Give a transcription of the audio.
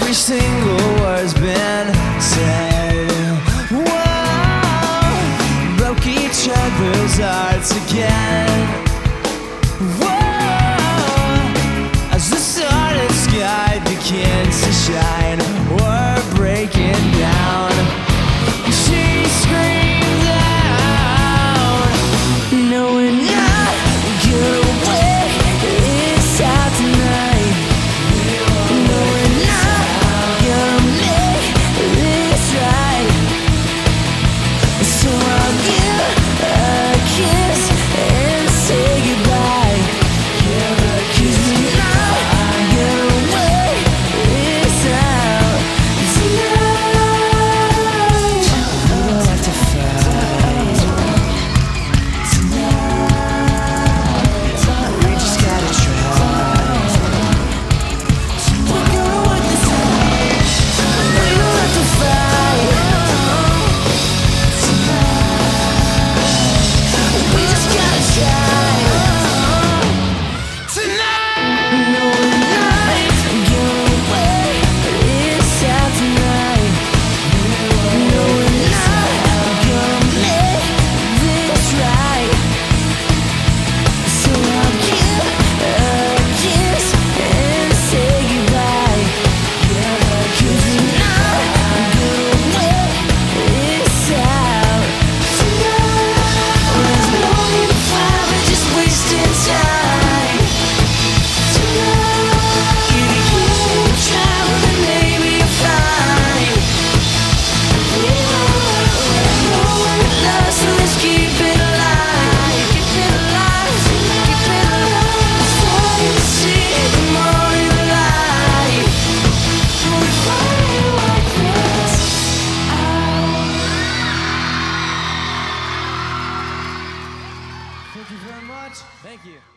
every single word's been said. Whoa, broke each other's hearts again. Whoa, as the starlit sky begins to shine, we're breaking down. She screamed out, "No, we're not gonna wait this out tonight. No, we're not gonna make this right. So I'll give a kiss and say goodbye. 'Cause we're not gonna wait this out tonight. We don't have to fight tonight. We just gotta try. We're gonna work this out. We don't have to fight tonight. We just gotta try tonight. No, we're not gonna wait this out tonight. No, we're not gonna make this right. So I'll give a kiss and say goodbye. 'Cause we're not gonna wait this out tonight. There's no need to fight, we're just wasting time tonight. Give it a try, but maybe you'll find we know we're love, so let's keep it alive. Keep it alive, keep it alive. The more you see, the more you lie. We'll find like this out. Thank you very much. Thank you.